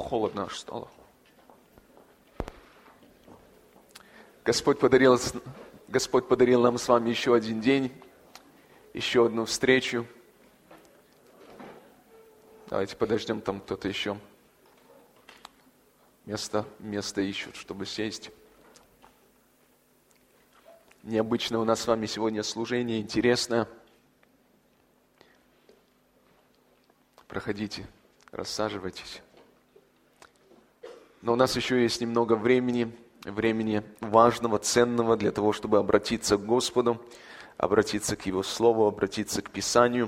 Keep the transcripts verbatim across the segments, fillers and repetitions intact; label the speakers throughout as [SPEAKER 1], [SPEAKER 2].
[SPEAKER 1] Холодно аж стало. Господь подарил, Господь подарил нам с вами еще один день, еще одну встречу. Давайте подождем, там кто-то еще место, место ищут, чтобы сесть. Необычное у нас с вами сегодня служение, интересное. Проходите, рассаживайтесь. Но у нас еще есть немного времени, времени важного, ценного для того, чтобы обратиться к Господу, обратиться к Его Слову, обратиться к Писанию.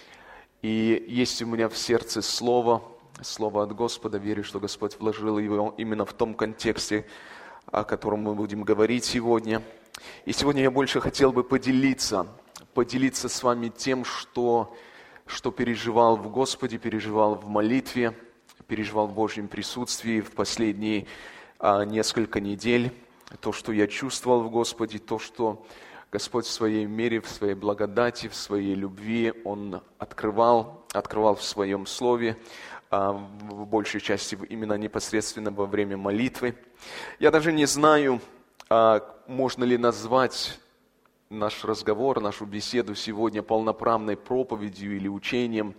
[SPEAKER 1] И есть у меня в сердце Слово, Слово от Господа. Верю, что Господь вложил его именно в том контексте, о котором мы будем говорить сегодня. И сегодня я больше хотел бы поделиться, поделиться с вами тем, что, что переживал в Господе, переживал в молитве, переживал в Божьем присутствии в последние а, несколько недель. То, что я чувствовал в Господе, то, что Господь в своей мере, в своей благодати, в своей любви Он открывал, открывал в Своем Слове, а, в большей части именно непосредственно во время молитвы. Я даже не знаю, а, можно ли назвать наш разговор, нашу беседу сегодня полноправной проповедью или учением.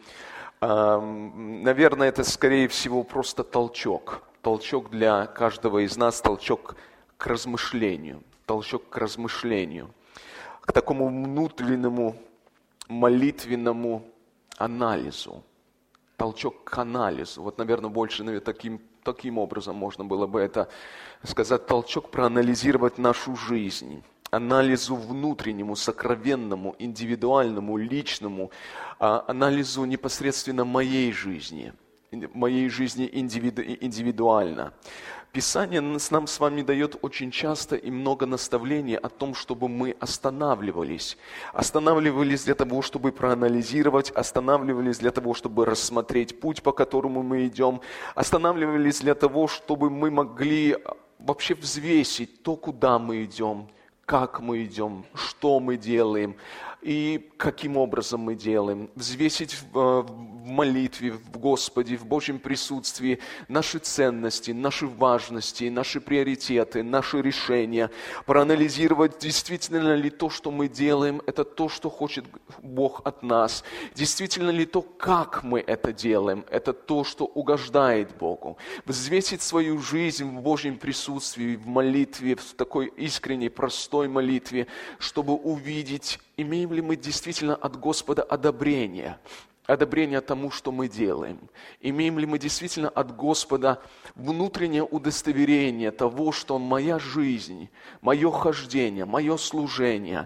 [SPEAKER 1] Наверное, это, скорее всего, просто толчок. Толчок для каждого из нас, толчок к размышлению. Толчок к размышлению. К такому внутреннему молитвенному анализу. Толчок к анализу. Вот, наверное, больше наверное, таким, таким образом можно было бы это сказать. Толчок проанализировать нашу жизнь. Анализу внутреннему, сокровенному, индивидуальному, личному, анализу непосредственно моей жизни, моей жизни индивиду, индивидуально. Писание нам с вами дает очень часто и много наставлений о том, чтобы мы останавливались. Останавливались для того, чтобы проанализировать, останавливались для того, чтобы рассмотреть путь, по которому мы идем, останавливались для того, чтобы мы могли вообще взвесить то, куда мы идем, как мы идем, что мы делаем и каким образом мы делаем. Взвесить в, в молитве, в Господе, в Божьем присутствии наши ценности, наши важности, наши приоритеты, наши решения. Проанализировать, действительно ли то, что мы делаем, это то, что хочет Бог от нас. Действительно ли то, как мы это делаем, это то, что угождает Богу. Взвесить свою жизнь в Божьем присутствии, в молитве, в такой искренней, простой молитве, чтобы увидеть, имеем ли мы действительно от Господа одобрение, одобрение тому, что мы делаем. Имеем ли мы действительно от Господа внутреннее удостоверение того, что моя жизнь, мое хождение, мое служение,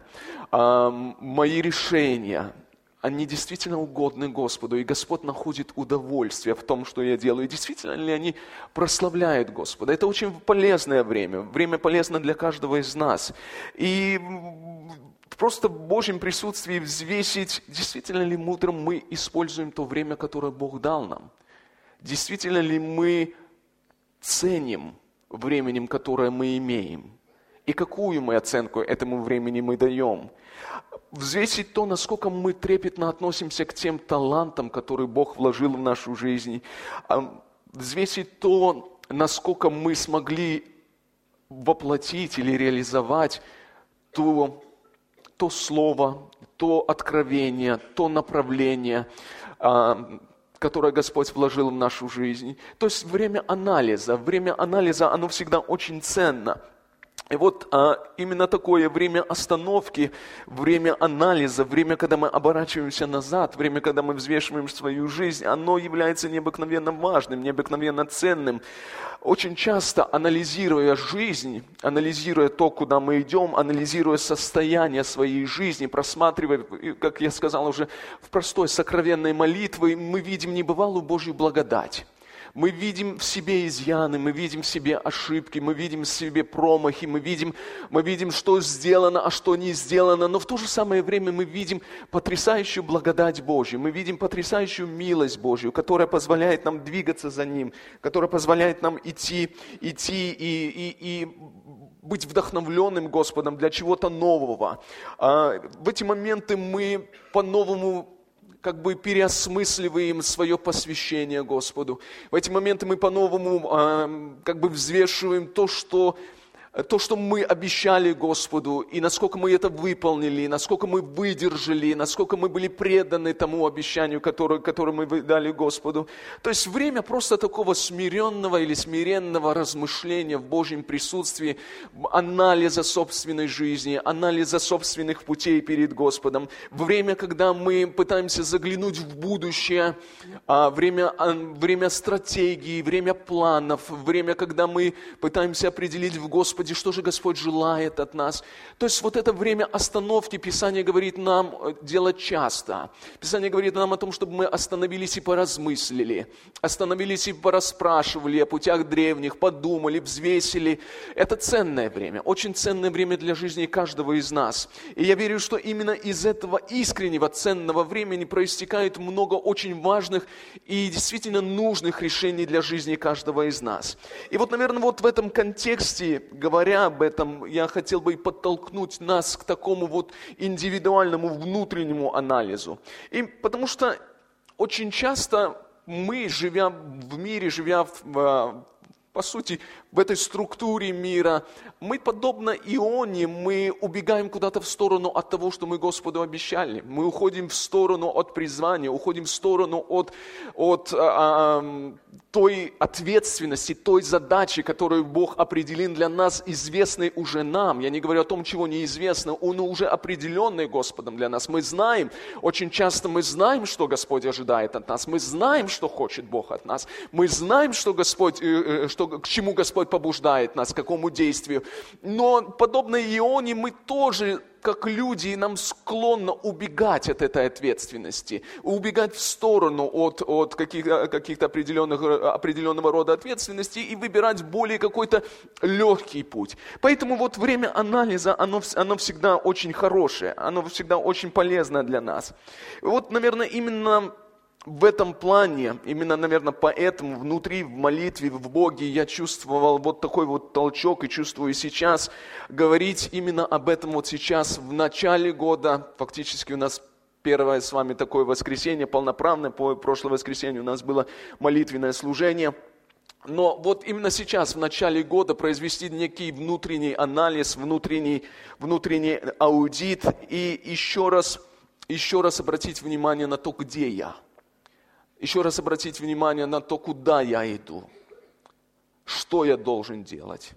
[SPEAKER 1] мои решения, они действительно угодны Господу, и Господь находит удовольствие в том, что я делаю. И действительно ли они прославляют Господа? Это очень полезное время, время полезно для каждого из нас. И просто в Божьем присутствии взвесить, действительно ли мудрым мы используем то время, которое Бог дал нам. Действительно ли мы ценим временем, которое мы имеем. И какую мы оценку этому времени мы даем. Взвесить то, насколько мы трепетно относимся к тем талантам, которые Бог вложил в нашу жизнь. Взвесить то, насколько мы смогли воплотить или реализовать то, то слово, то откровение, то направление, которое Господь вложил в нашу жизнь. То есть время анализа. Время анализа, оно всегда очень ценно. И вот а, именно такое время остановки, время анализа, время, когда мы оборачиваемся назад, время, когда мы взвешиваем свою жизнь, оно является необыкновенно важным, необыкновенно ценным. Очень часто, анализируя жизнь, анализируя то, куда мы идем, анализируя состояние своей жизни, просматривая, как я сказал уже, в простой сокровенной молитве, мы видим небывалую Божью благодать. Мы видим в себе изъяны, мы видим в себе ошибки, мы видим в себе промахи, мы видим, мы видим, что сделано, а что не сделано. Но в то же самое время мы видим потрясающую благодать Божью, мы видим потрясающую милость Божью, которая позволяет нам двигаться за Ним, которая позволяет нам идти, идти и, и, и быть вдохновленным Господом для чего-то нового. В эти моменты мы по-новому как бы переосмысливаем свое посвящение Господу. В эти моменты мы по-новому э, как бы взвешиваем то, что то, что мы обещали Господу, и насколько мы это выполнили, и насколько мы выдержали, и насколько мы были преданы тому обещанию, которое, которое мы дали Господу. То есть время просто такого смиренного или смиренного размышления в Божьем присутствии, анализа собственной жизни, анализа собственных путей перед Господом. Время, когда мы пытаемся заглянуть в будущее, время, время стратегии, время планов, время, когда мы пытаемся определить в Господе, что же Господь желает от нас. То есть вот это время остановки Писание говорит нам делать часто. Писание говорит нам о том, чтобы мы остановились и поразмыслили, остановились и порасспрашивали о путях древних, подумали, взвесили. Это ценное время, очень ценное время для жизни каждого из нас. И я верю, что именно из этого искреннего ценного времени проистекает много очень важных и действительно нужных решений для жизни каждого из нас. И вот, наверное, вот в этом контексте, говоря об этом, я хотел бы и подтолкнуть нас к такому вот индивидуальному внутреннему анализу. И потому что очень часто мы, живя в мире, живя в, по сути, в этой структуре мира, мы, подобно Ионе, мы убегаем куда-то в сторону от того, что мы Господу обещали. Мы уходим в сторону от призвания, уходим в сторону от, от а, а, той ответственности, той задачи, которую Бог определил для нас, известной уже нам. Я не говорю о том, чего неизвестно, он уже определенный Господом для нас. Мы знаем, очень часто мы знаем, что Господь ожидает от нас, мы знаем, что хочет Бог от нас, мы знаем, что Господь, что, к чему Господь побуждает нас, к какому действию. Но, подобно Ионе, мы тоже, как люди, нам склонно убегать от этой ответственности, убегать в сторону от, от каких, каких-то определенных, определенного рода ответственности и выбирать более какой-то легкий путь. Поэтому вот время анализа, оно, оно всегда очень хорошее, оно всегда очень полезно для нас. И вот, наверное, именно в этом плане, именно, наверное, поэтому внутри, в молитве, в Боге я чувствовал вот такой вот толчок и чувствую сейчас говорить именно об этом вот сейчас, в начале года. Фактически у нас первое с вами такое воскресенье, полноправное, по прошлое воскресенье у нас было молитвенное служение. Но вот именно сейчас, в начале года, произвести некий внутренний анализ, внутренний, внутренний аудит и еще раз, еще раз обратить внимание на то, где я. Еще раз обратить внимание на то, куда я иду, что я должен делать,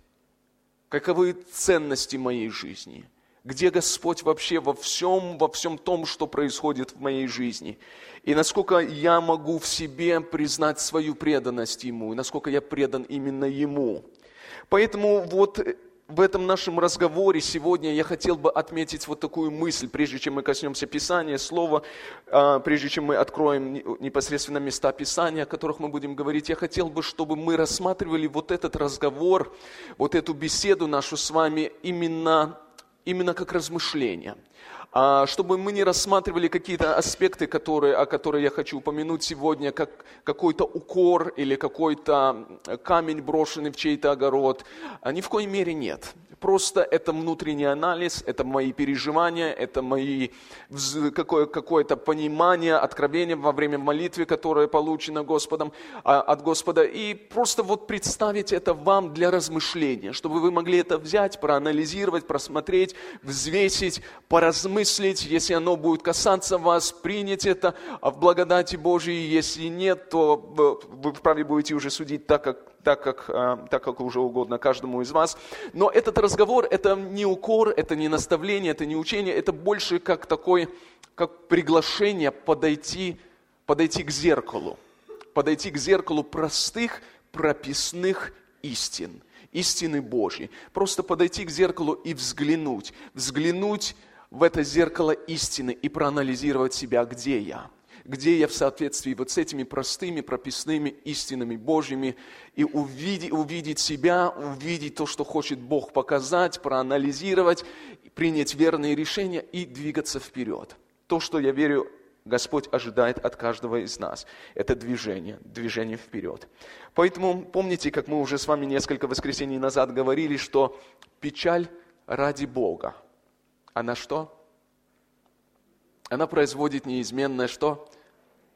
[SPEAKER 1] каковы ценности моей жизни, где Господь вообще во всем, во всем том, что происходит в моей жизни, и насколько я могу в себе признать свою преданность Ему, и насколько я предан именно Ему. Поэтому вот в этом нашем разговоре сегодня я хотел бы отметить вот такую мысль, прежде чем мы коснемся Писания, Слова, прежде чем мы откроем непосредственно места Писания, о которых мы будем говорить, я хотел бы, чтобы мы рассматривали вот этот разговор, вот эту беседу нашу с вами именно, именно как размышление. Чтобы мы не рассматривали какие-то аспекты, которые, о которых я хочу упомянуть сегодня, как какой-то укор или какой-то камень, брошенный в чей-то огород. Ни в коей мере нет. Просто это внутренний анализ, это мои переживания, это мои, какое, какое-то понимание, откровение во время молитвы, которое получено Господом, от Господа. И просто вот представить это вам для размышления, чтобы вы могли это взять, проанализировать, просмотреть, взвесить, поразмыслить. Если оно будет касаться вас, принять это в благодати Божией. Если нет, то вы вправе будете уже судить так, как Так как, так как уже угодно каждому из вас. Но этот разговор, это не укор, это не наставление, это не учение, это больше как такой, как приглашение подойти, подойти к зеркалу. Подойти к зеркалу простых, прописных истин, истины Божьей. Просто подойти к зеркалу и взглянуть. Взглянуть в это зеркало истины и проанализировать себя, где я. Где я в соответствии вот с этими простыми, прописными истинами Божьими, и увидеть, увидеть себя, увидеть то, что хочет Бог показать, проанализировать, принять верные решения и двигаться вперед. То, что, я верю, Господь ожидает от каждого из нас. Это движение, движение вперед. Поэтому помните, как мы уже с вами несколько воскресений назад говорили, что печаль ради Бога, она что? Она производит неизменное что?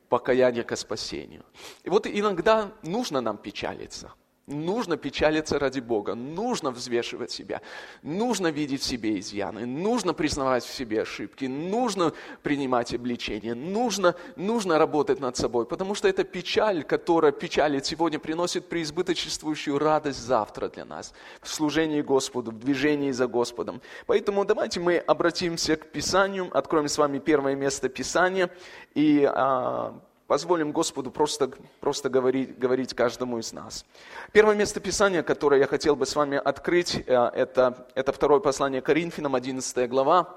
[SPEAKER 1] покаяние ко спасению. И вот иногда нужно нам печалиться. Нужно печалиться ради Бога, нужно взвешивать себя, нужно видеть в себе изъяны, нужно признавать в себе ошибки, нужно принимать обличения, нужно, нужно работать над собой, потому что эта печаль, которая печалит сегодня, приносит преизбыточествующую радость завтра для нас, в служении Господу, в движении за Господом. Поэтому давайте мы обратимся к Писанию, откроем с вами первое место Писания и а, позволим Господу просто, просто говорить, говорить каждому из нас. Первое место Писания, которое я хотел бы с вами открыть, это, это второе послание Коринфянам, одиннадцатая глава.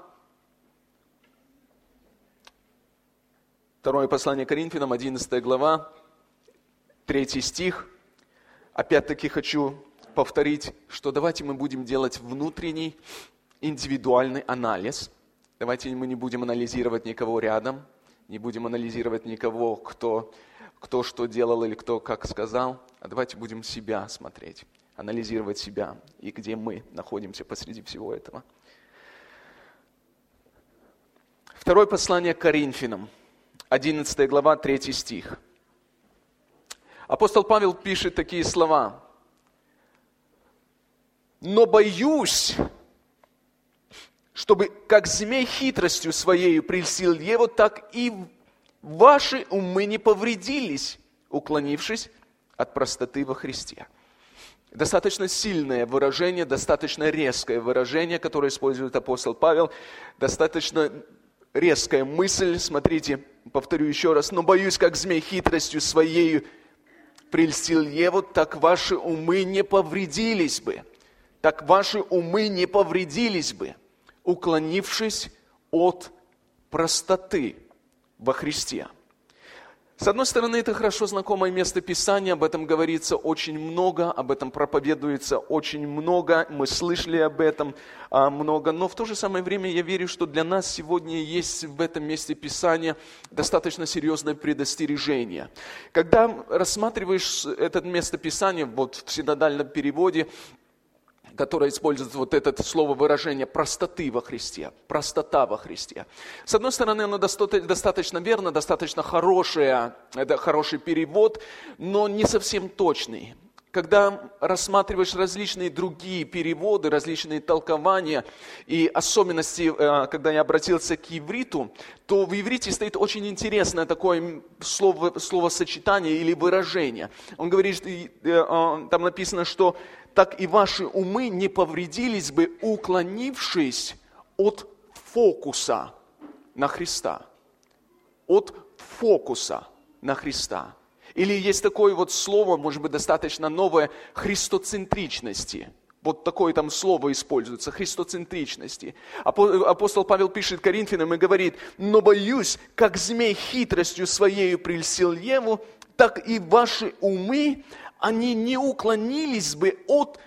[SPEAKER 1] Второе послание Коринфянам, одиннадцатая глава, третий стих. Опять-таки хочу повторить, что давайте мы будем делать внутренний, индивидуальный анализ. Давайте мы не будем анализировать никого рядом. Не будем анализировать никого, кто, кто что делал или кто как сказал, а давайте будем себя смотреть, анализировать себя и где мы находимся посреди всего этого. Второе послание к Коринфянам, одиннадцатая глава, третий стих. Апостол Павел пишет такие слова. «Но боюсь, чтобы как змей хитростью своею прельстил Еву, так и ваши умы не повредились, уклонившись от простоты во Христе». Достаточно сильное выражение, достаточно резкое выражение, которое использует апостол Павел, достаточно резкая мысль. Смотрите, повторю еще раз. «Но боюсь, как змей хитростью своею прельстил Еву, так ваши умы не повредились бы». Так ваши умы не повредились бы, уклонившись от простоты во Христе. С одной стороны, это хорошо знакомое место Писания, об этом говорится очень много, об этом проповедуется очень много, мы слышали об этом а, много, но в то же самое время я верю, что для нас сегодня есть в этом месте Писания достаточно серьезное предостережение. Когда рассматриваешь это место Писания, вот в синодальном переводе, которое использует вот это слово выражение простоты во Христе, простота во Христе. С одной стороны, оно достаточно верно, достаточно хорошее, это хороший перевод, но не совсем точный. Когда рассматриваешь различные другие переводы, различные толкования и особенности, когда я обратился к ивриту, то в иврите стоит очень интересное такое слово, словосочетание или выражение. Он говорит, там написано, что так и ваши умы не повредились бы, уклонившись от фокуса на Христа. От фокуса на Христа. Или есть такое вот слово, может быть, достаточно новое, христоцентричности. Вот такое там слово используется, христоцентричности. Апостол Павел пишет Коринфянам и говорит, «Но боюсь, как змей хитростью своею прельстил Еву, так и ваши умы, они не уклонились бы от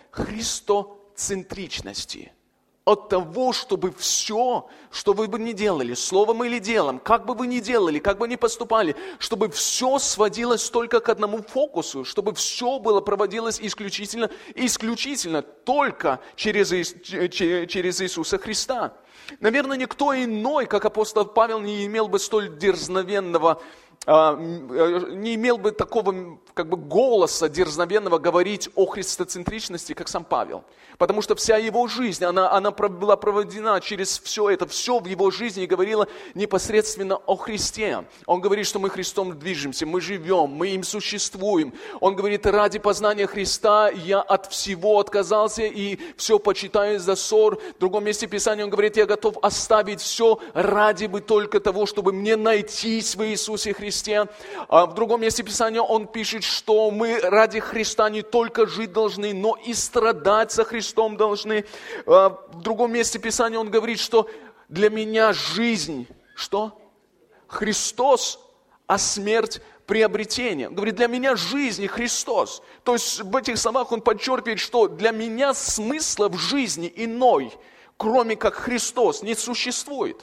[SPEAKER 1] христоцентричности». От того, чтобы все, что вы бы ни делали, словом или делом, как бы вы ни делали, как бы ни поступали, чтобы все сводилось только к одному фокусу, чтобы все было проводилось исключительно, исключительно только через, через Иисуса Христа. Наверное, никто иной, как апостол Павел, не имел бы столь дерзновенного, не имел бы такого как бы голоса дерзновенного говорить о христоцентричности, как сам Павел. Потому что вся его жизнь, она, она была проведена через все это, все в его жизни говорило непосредственно о Христе. Он говорит, что мы Христом движемся, мы живем, мы им существуем. Он говорит, ради познания Христа я от всего отказался и все почитаю за ссор. В другом месте Писания он говорит, я готов оставить все ради бы только того, чтобы мне найтись в Иисусе Христе. А в другом месте Писания он пишет, что мы ради Христа не только жить должны, но и страдать со Христом должны. В другом месте Писания он говорит, что для меня жизнь, что? Христос, а смерть приобретение. Он говорит, для меня жизнь и Христос. То есть в этих словах он подчеркивает, что для меня смысла в жизни иной, кроме как Христос, не существует.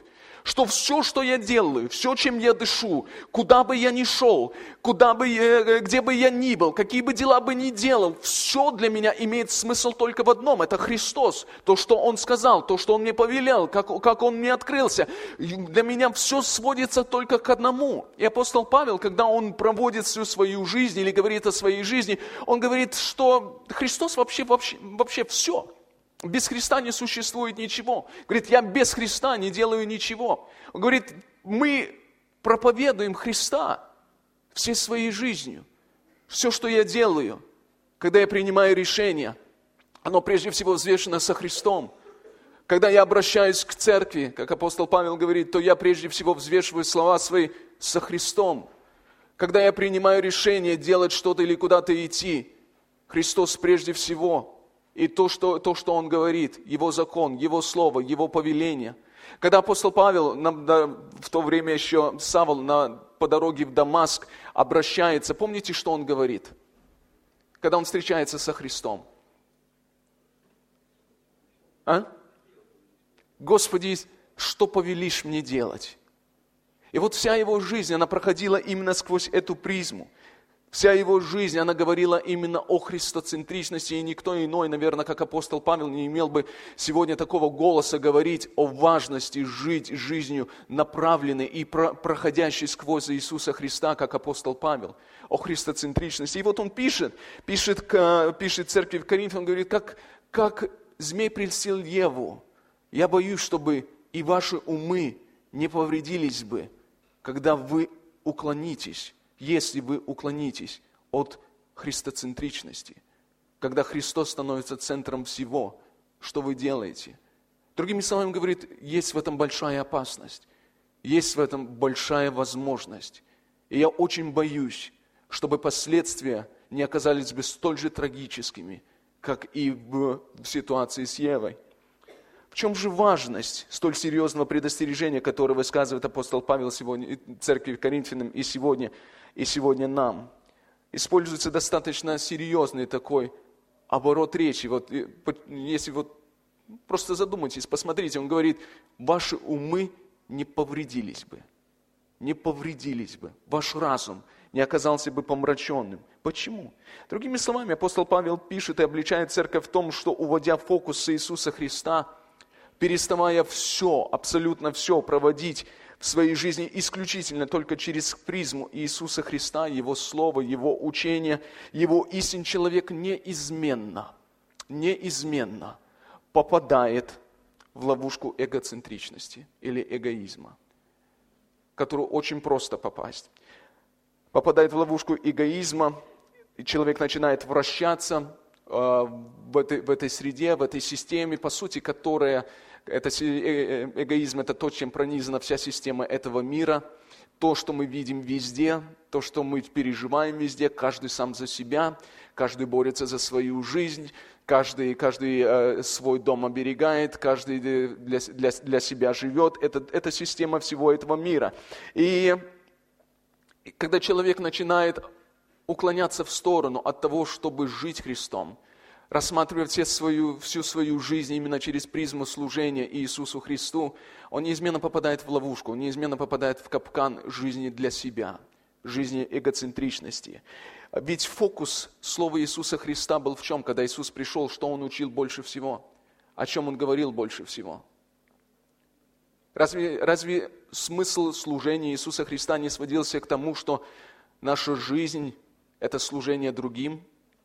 [SPEAKER 1] Что все, что я делаю, все, чем я дышу, куда бы я ни шел, куда бы я, где бы я ни был, какие бы дела бы ни делал, все для меня имеет смысл только в одном. Это Христос. То, что Он сказал, то, что Он мне повелел, как, как Он мне открылся. Для меня все сводится только к одному. И апостол Павел, когда он проводит всю свою жизнь или говорит о своей жизни, он говорит, что Христос вообще, вообще, вообще все. Без Христа не существует ничего. Говорит, я без Христа не делаю ничего. Он говорит, мы проповедуем Христа всей своей жизнью. Все, что я делаю, когда я принимаю решение, оно прежде всего взвешено со Христом. Когда я обращаюсь к церкви, как апостол Павел говорит, то я прежде всего взвешиваю слова свои со Христом. Когда я принимаю решение делать что-то или куда-то идти, Христос прежде всего. И то что, то, что Он говорит, Его закон, Его слово, Его повеление. Когда апостол Павел, в то время еще Савл на, по дороге в Дамаск обращается, помните, что он говорит? Когда он встречается со Христом. А? Господи, что повелишь мне делать? И вот вся его жизнь, она проходила именно сквозь эту призму. Вся его жизнь, она говорила именно о христоцентричности, и никто иной, наверное, как апостол Павел, не имел бы сегодня такого голоса говорить о важности жить жизнью направленной и проходящей сквозь Иисуса Христа, как апостол Павел, о христоцентричности. И вот он пишет, пишет, пишет церкви в Коринфе, он говорит, как, как змей прельстил Еву, я боюсь, чтобы и ваши умы не повредились бы, когда вы уклонитесь. Если вы уклонитесь от христоцентричности, когда Христос становится центром всего, что вы делаете. Другими словами, говорит, есть в этом большая опасность, есть в этом большая возможность. И я очень боюсь, чтобы последствия не оказались бы столь же трагическими, как и в ситуации с Евой. В чем же важность столь серьезного предостережения, которое высказывает апостол Павел сегодня церкви Коринфянам и сегодня, и сегодня нам? Используется достаточно серьезный такой оборот речи. Вот, если вот просто задумайтесь, посмотрите, он говорит, ваши умы не повредились бы, не повредились бы, ваш разум не оказался бы помраченным. Почему? Другими словами, апостол Павел пишет и обличает церковь в том, что, уводя фокус с Иисуса Христа, переставая все, абсолютно все проводить в своей жизни исключительно только через призму Иисуса Христа, Его Слово, Его учение, Его истин, человек неизменно, неизменно попадает в ловушку эгоцентричности или эгоизма, в которую очень просто попасть. Попадает в ловушку эгоизма, и человек начинает вращаться э, в, этой, в этой среде, в этой системе, по сути, которая... Это, эгоизм – это то, чем пронизана вся система этого мира. То, что мы видим везде, то, что мы переживаем везде, каждый сам за себя, каждый борется за свою жизнь, каждый, каждый э, свой дом оберегает, каждый для, для, для себя живет. Это, это система всего этого мира. И когда человек начинает уклоняться в сторону от того, чтобы жить Христом, рассматривая все свою, всю свою жизнь именно через призму служения Иисусу Христу, он неизменно попадает в ловушку, он неизменно попадает в капкан жизни для себя, жизни эгоцентричности. Ведь фокус слова Иисуса Христа был в чем? Когда Иисус пришел, что Он учил больше всего? О чем Он говорил больше всего? Разве, разве смысл служения Иисуса Христа не сводился к тому, что наша жизнь – это служение другим?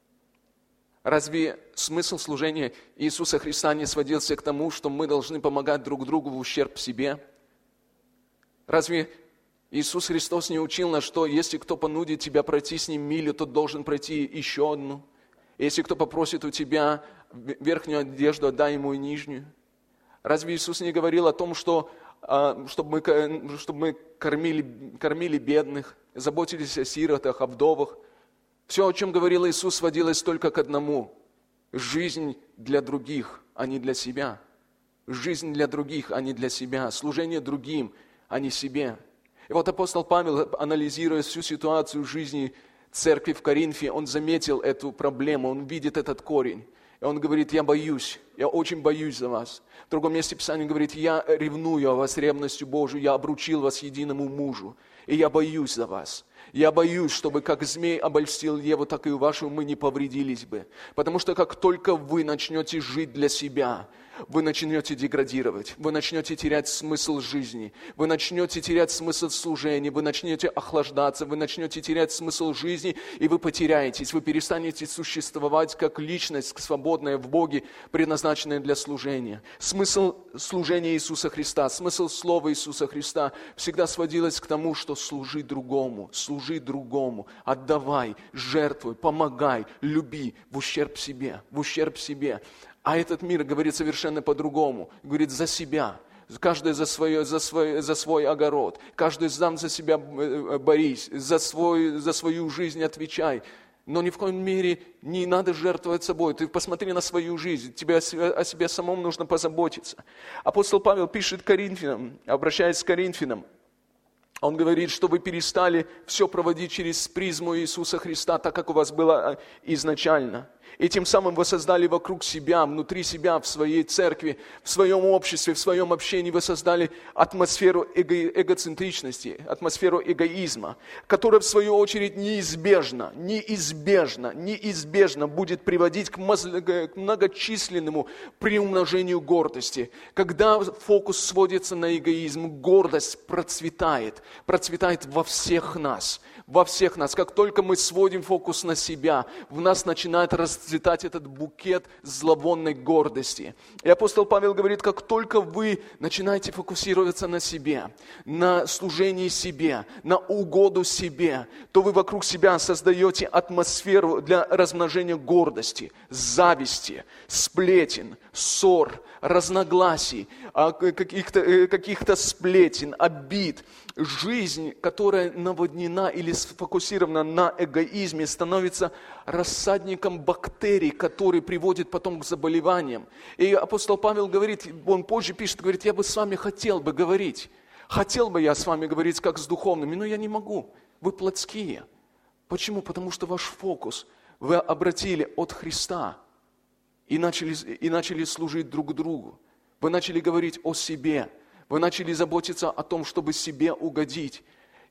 [SPEAKER 1] Разве смысл служения Иисуса Христа не сводился к тому, что мы должны помогать друг другу в ущерб себе? Разве Иисус Христос не учил нас, что если кто понудит тебя пройти с ним милю, то должен пройти еще одну? Если кто попросит у тебя верхнюю одежду, отдай ему и нижнюю? Разве Иисус не говорил о том, что чтобы мы, чтобы мы кормили, кормили бедных, заботились о сиротах, о вдовах? Все, о чем говорил Иисус, сводилось только к одному. Жизнь для других, а не для себя. Жизнь для других, а не для себя. Служение другим, а не себе. И вот апостол Павел, анализируя всю ситуацию жизни церкви в Коринфе, он заметил эту проблему, он видит этот корень. И он говорит, я боюсь, я очень боюсь за вас. В другом месте Писания говорит, я ревную о вас ревностью Божию, я обручил вас единому мужу, и я боюсь за вас. Я боюсь, чтобы как змей обольстил Еву, так и вашу мы не повредились бы. Потому что как только вы начнете жить для себя, вы начнете деградировать, вы начнете терять смысл жизни, вы начнете терять смысл служения, вы начнете охлаждаться, вы начнете терять смысл жизни, и вы потеряетесь, вы перестанете существовать как личность, свободная в Боге, предназначенная для служения. Смысл служения Иисуса Христа, смысл слова Иисуса Христа всегда сводилось к тому, что служи другому, служи другому, отдавай, жертвуй, помогай, люби в ущерб себе, в ущерб себе. А этот мир говорит совершенно по-другому. Говорит за себя. Каждый за, свое, за, свой, за свой огород. Каждый сам за себя борись. За, свой, за свою жизнь отвечай. Но ни в коем мере не надо жертвовать собой. Ты посмотри на свою жизнь. Тебе о себе самом нужно позаботиться. Апостол Павел пишет Коринфянам, обращаясь к Коринфянам. Он говорит, что вы перестали все проводить через призму Иисуса Христа, так как у вас было изначально. И тем самым вы создали вокруг себя, внутри себя, в своей церкви, в своем обществе, в своем общении, вы создали атмосферу эго- эгоцентричности, атмосферу эгоизма, которая в свою очередь неизбежно, неизбежно, неизбежно будет приводить к многочисленному приумножению гордости. Когда фокус сводится на эгоизм, гордость процветает, процветает во всех нас. Во всех нас. Как только мы сводим фокус на себя, в нас начинает расцветать этот букет зловонной гордости. И апостол Павел говорит, как только вы начинаете фокусироваться на себе, на служении себе, на угоду себе, то вы вокруг себя создаете атмосферу для размножения гордости, зависти, сплетен, ссор, разногласий, каких-то, каких-то сплетен, обид. Жизнь, которая наводнена или сфокусирована на эгоизме, становится рассадником бактерий, которые приводят потом к заболеваниям. И апостол Павел говорит, он позже пишет, говорит, я бы с вами хотел бы говорить. Хотел бы я с вами говорить как с духовными, но я не могу. Вы плотские. Почему? Потому что ваш фокус вы обратили от Христа и начали, и начали служить друг другу. Вы начали говорить о себе. Вы начали заботиться о том, чтобы себе угодить.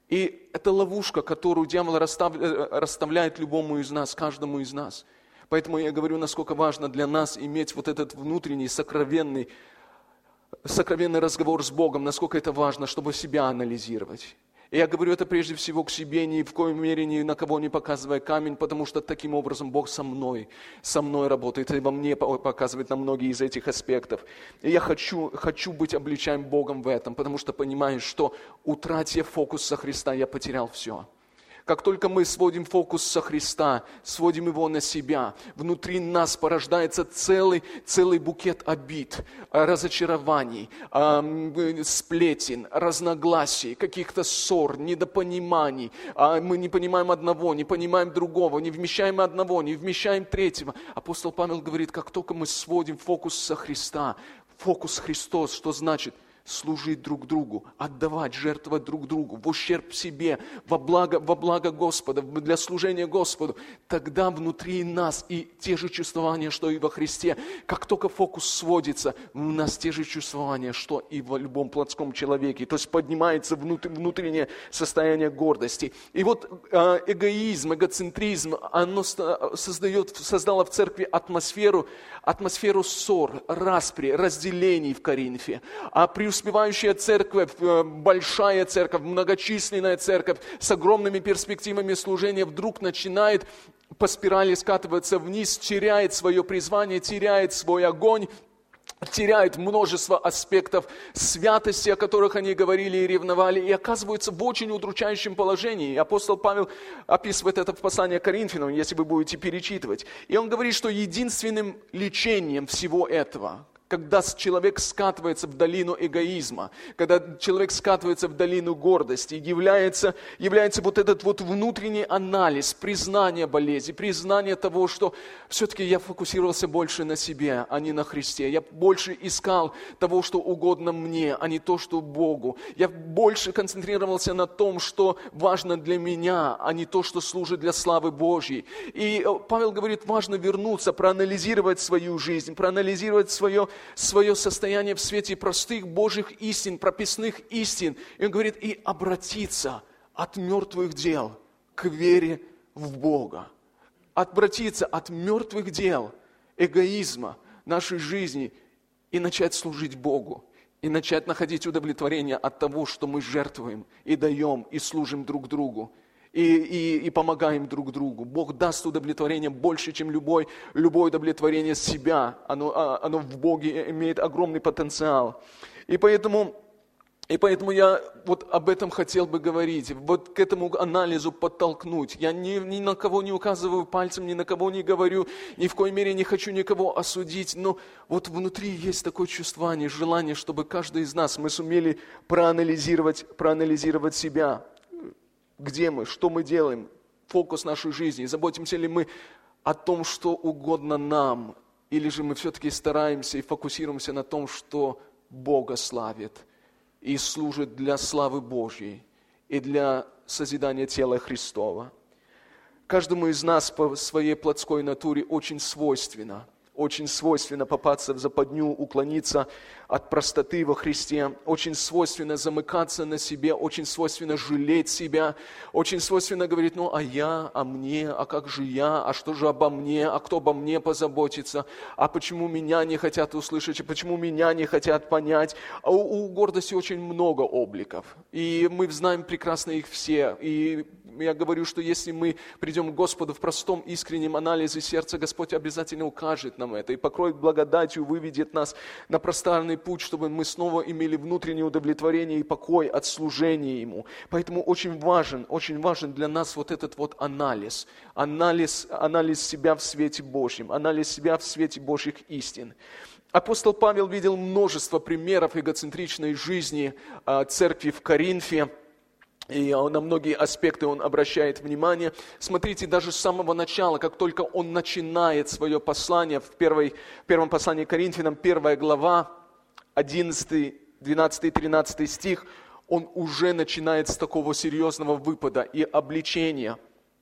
[SPEAKER 1] И это ловушка, которую дьявол расставляет любому из нас, каждому из нас. Поэтому я говорю, насколько важно для нас иметь вот этот внутренний, сокровенный, сокровенный разговор с Богом, насколько это важно, чтобы себя анализировать. И я говорю это прежде всего к себе, ни в коей мере ни на кого не показывая камень, потому что таким образом Бог со мной, со мной работает, и во мне показывает на многие из этих аспектов. И я хочу, хочу быть обличаем Богом в этом, потому что понимаю, что утратив фокус со Христа, я потерял все. Как только мы сводим фокус со Христа, сводим его на себя, внутри нас порождается целый, целый букет обид, разочарований, сплетен, разногласий, каких-то ссор, недопониманий. Мы не понимаем одного, не понимаем другого, не вмещаем одного, не вмещаем третьего. Апостол Павел говорит, как только мы сводим фокус со Христа, фокус Христос, что значит? Служить друг другу, отдавать, жертвовать друг другу, в ущерб себе, во благо, во благо Господа, для служения Господу, тогда внутри нас и те же чувствования, что и во Христе. Как только фокус сводится, у нас те же чувствования, что и в любом плотском человеке. То есть поднимается внутреннее состояние гордости. И вот эгоизм, эгоцентризм, оно создает, создало в церкви атмосферу, атмосферу ссор, распри, разделений в Коринфе. А преуспевающая церковь, большая церковь, многочисленная церковь с огромными перспективами служения вдруг начинает по спирали скатываться вниз, теряет свое призвание, теряет свой огонь, теряет множество аспектов святости, о которых они говорили и ревновали, и оказываются в очень удручающем положении. И апостол Павел описывает это в послании к Коринфянам, если вы будете перечитывать. И он говорит, что единственным лечением всего этого, когда человек скатывается в долину эгоизма, когда человек скатывается в долину гордости, является, является вот этот вот внутренний анализ, признание болезни, признание того, что все-таки я фокусировался больше на себе, а не на Христе. Я больше искал того, что угодно мне, а не то, что Богу. Я больше концентрировался на том, что важно для меня, а не то, что служит для славы Божьей. И Павел говорит, важно вернуться, проанализировать свою жизнь, проанализировать свое свое состояние в свете простых Божьих истин, прописных истин. И он говорит, и обратиться от мертвых дел к вере в Бога. Обратиться от мертвых дел, эгоизма нашей жизни и начать служить Богу. И начать находить удовлетворение от того, что мы жертвуем и даем, и служим друг другу. И, и, и помогаем друг другу. Бог даст удовлетворение больше, чем любой, любое удовлетворение себя. Оно, оно в Боге имеет огромный потенциал. И поэтому, и поэтому я вот об этом хотел бы говорить, вот к этому анализу подтолкнуть. Я ни, ни на кого не указываю пальцем, ни на кого не говорю, ни в коей мере не хочу никого осудить, но вот внутри есть такое чувствование, желание, чтобы каждый из нас, мы сумели проанализировать, проанализировать себя. Где мы, что мы делаем, фокус нашей жизни, заботимся ли мы о том, что угодно нам, или же мы все-таки стараемся и фокусируемся на том, что Бога славит и служит для славы Божьей и для созидания тела Христова. Каждому из нас по своей плотской натуре очень свойственно, очень свойственно попасться в западню, уклониться от простоты во Христе, очень свойственно замыкаться на себе, очень свойственно жалеть себя, очень свойственно говорить, ну а я, а мне, а как же я, а что же обо мне, а кто обо мне позаботится, а почему меня не хотят услышать, а почему меня не хотят понять. А у, у гордости очень много обликов, и мы знаем прекрасно их все, и я говорю, что если мы придем к Господу в простом, искреннем анализе сердца, Господь обязательно укажет нам это и покроет благодатью, выведет нас на просторный путь, чтобы мы снова имели внутреннее удовлетворение и покой от служения Ему. Поэтому очень важен, очень важен для нас вот этот вот анализ, анализ, анализ себя в свете Божьем, анализ себя в свете Божьих истин. Апостол Павел видел множество примеров эгоцентричной жизни церкви в Коринфе. И на многие аспекты он обращает внимание. Смотрите, даже с самого начала, как только он начинает свое послание, в, первой, в первом послании к Коринфянам, первая глава, одиннадцатый, двенадцатый, тринадцатый стих, он уже начинает с такого серьезного выпада и обличения.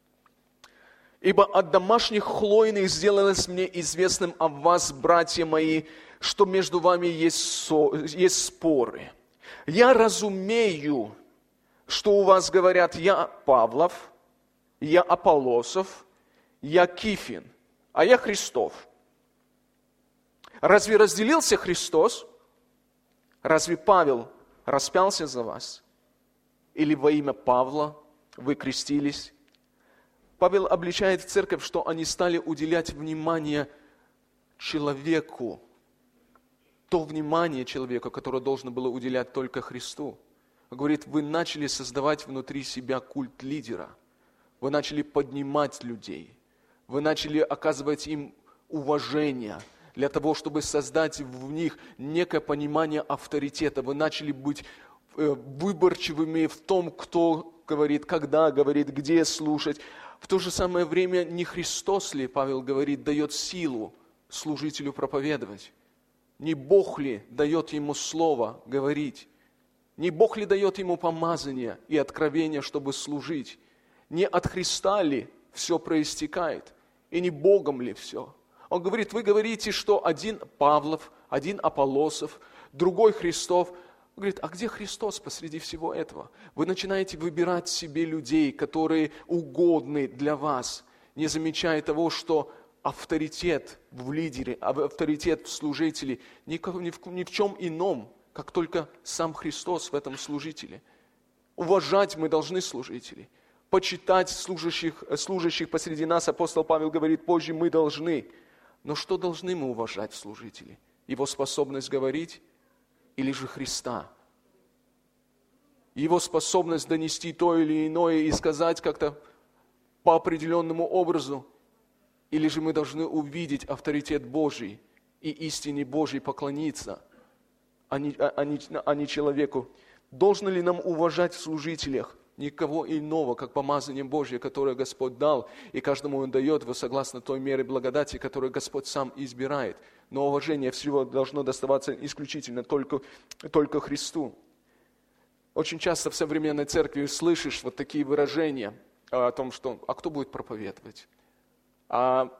[SPEAKER 1] «Ибо от домашних хлойных сделалось мне известным о вас, братья мои, что между вами есть, со, есть споры. Я разумею, что у вас говорят, я Павлов, я Аполлосов, я Кифин, а я Христов. Разве разделился Христос? Разве Павел распялся за вас? Или во имя Павла вы крестились?» Павел обличает церковь, что они стали уделять внимание человеку, то внимание человеку, которое должно было уделять только Христу. Он говорит, вы начали создавать внутри себя культ лидера. Вы начали поднимать людей. Вы начали оказывать им уважение для того, чтобы создать в них некое понимание авторитета. Вы начали быть выборчивыми в том, кто говорит, когда говорит, где слушать. В то же самое время не Христос ли, Павел говорит, дает силу служителю проповедовать? Не Бог ли дает ему слово говорить? Не Бог ли дает ему помазание и откровение, чтобы служить? Не от Христа ли все проистекает? И не Богом ли все? Он говорит, вы говорите, что один Павлов, один Аполлосов, другой Христов. Он говорит, а где Христос посреди всего этого? Вы начинаете выбирать себе людей, которые угодны для вас, не замечая того, что авторитет в лидере, авторитет в служителе ни в, ни в чем ином, как только сам Христос в этом служителе. Уважать мы должны служителей. Почитать служащих, служащих посреди нас, апостол Павел говорит, позже мы должны. Но что должны мы уважать в служителе? Его способность говорить или же Христа? Его способность донести то или иное и сказать как-то по определенному образу? Или же мы должны увидеть авторитет Божий и истине Божьей поклониться, а не, а не, а не человеку. Должно ли нам уважать в служителях никого иного, как помазание Божье, которое Господь дал, и каждому Он дает его согласно той мере благодати, которую Господь сам избирает. Но уважение всего должно доставаться исключительно только, только Христу. Очень часто в современной церкви слышишь вот такие выражения о том, что «а кто будет проповедовать?» А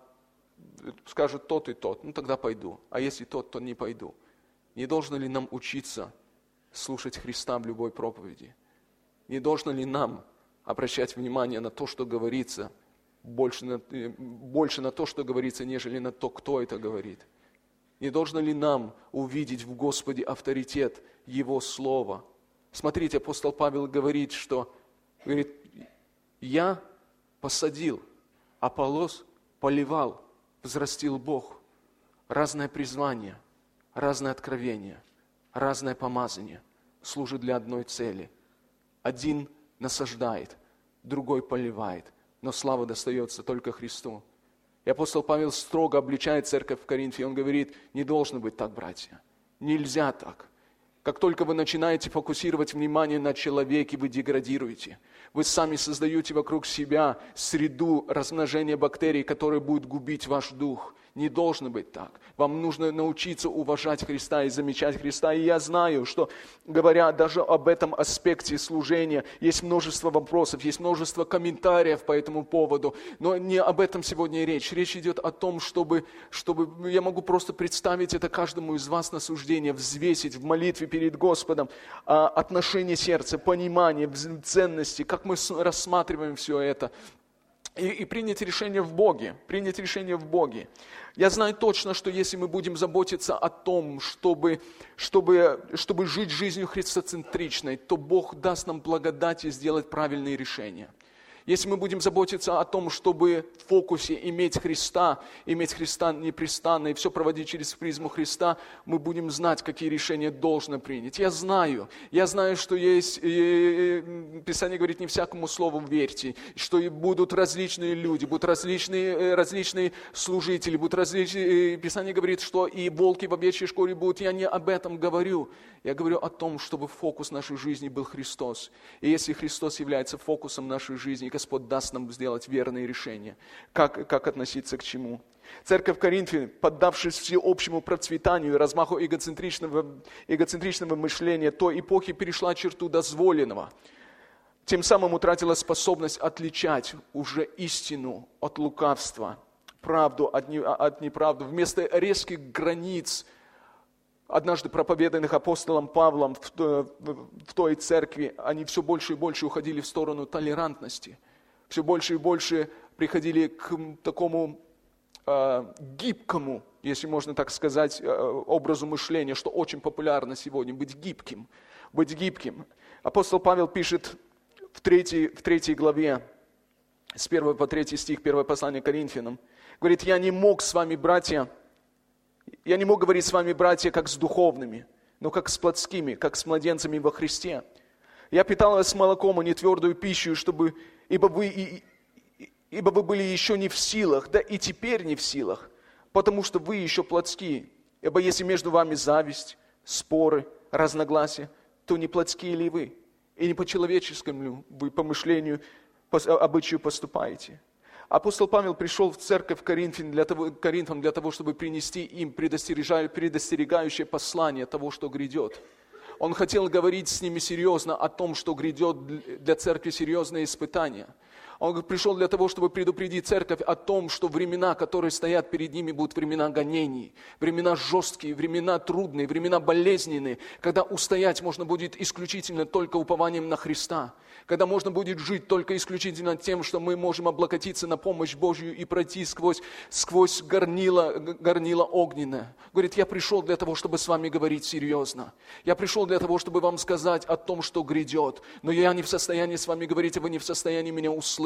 [SPEAKER 1] скажут тот и тот, ну тогда пойду, а если тот, то не пойду. Не должно ли нам учиться слушать Христа в любой проповеди? Не должно ли нам обращать внимание на то, что говорится, больше на, больше на то, что говорится, нежели на то, кто это говорит? Не должно ли нам увидеть в Господе авторитет Его Слова? Смотрите, апостол Павел говорит, что говорит, «Я посадил, Аполлос поливал, взрастил Бог». Разное призвание, разное откровение, разное помазание служит для одной цели. Один насаждает, другой поливает, но слава достается только Христу. И апостол Павел строго обличает церковь в Коринфе. Он говорит, не должно быть так, братья. Нельзя так. Как только вы начинаете фокусировать внимание на человеке, вы деградируете. Вы сами создаете вокруг себя среду размножения бактерий, которые будут губить ваш дух. Не должно быть так. Вам нужно научиться уважать Христа и замечать Христа. И я знаю, что, говоря даже об этом аспекте служения, есть множество вопросов, есть множество комментариев по этому поводу. Но не об этом сегодня речь. Речь идет о том, чтобы, чтобы я могу просто представить это каждому из вас на суждение, взвесить в молитве перед Господом отношение сердца, понимание, ценности, как мы рассматриваем все это. И, и принять решение в Боге, принять решение в Боге. Я знаю точно, что если мы будем заботиться о том, чтобы, чтобы, чтобы жить жизнью христоцентричной, то Бог даст нам благодать и сделать правильные решения. Если мы будем заботиться о том, чтобы в фокусе иметь Христа, иметь Христа непрестанно и все проводить через призму Христа, мы будем знать, какие решения должно принять. Я знаю, я знаю, что есть, Писание говорит, не всякому слову верьте, что будут различные люди, будут различные, различные служители, будут различные, Писание говорит, что и волки в овечьей шкуре будут. Я не об этом говорю. Я говорю о том, чтобы фокус нашей жизни был Христос. И если Христос является фокусом нашей жизни, Господь даст нам сделать верные решения, как, как относиться к чему. Церковь в Коринфе, поддавшись всеобщему процветанию и размаху эгоцентричного, эгоцентричного мышления той эпохи, перешла черту дозволенного. Тем самым утратила способность отличать уже истину от лукавства, правду от, не, от неправды. Вместо резких границ, однажды проповеданных апостолом Павлом в, в той церкви, они все больше и больше уходили в сторону толерантности. Все больше и больше приходили к такому э, гибкому, если можно так сказать, э, образу мышления, что очень популярно сегодня, быть гибким. Быть гибким. Апостол Павел пишет в третьей, в третьей главе, с первого по третий стих, первое послание к Коринфянам, говорит, «Я не мог с вами, братья, Я не мог говорить с вами, братья, как с духовными, но как с плотскими, как с младенцами во Христе. Я питал вас молоком, а не твердую пищу, чтобы, ибо, вы, и, ибо вы были еще не в силах, да и теперь не в силах, потому что вы еще плотские. Ибо если между вами зависть, споры, разногласия, то не плотские ли вы, и не по человеческому ли вы по мышлению, по обычаю поступаете». Апостол Павел пришел в церковь Коринфян для того, Коринфам для того, чтобы принести им предостерегающее послание того, что грядет. Он хотел говорить с ними серьезно о том, что грядет для церкви серьезные испытания. Он пришел для того, чтобы предупредить церковь о том, что времена, которые стоят перед ними, будут времена гонений, времена жесткие, времена трудные, времена болезненные, когда устоять можно будет исключительно только упованием на Христа, когда можно будет жить только исключительно тем, что мы можем облокотиться на помощь Божью и пройти сквозь, сквозь горнило, горнило огненное. Говорит, я пришел для того, чтобы с вами говорить серьезно. Я пришел для того, чтобы вам сказать о том, что грядет, но я не в состоянии с вами говорить, а вы не в состоянии меня услышать.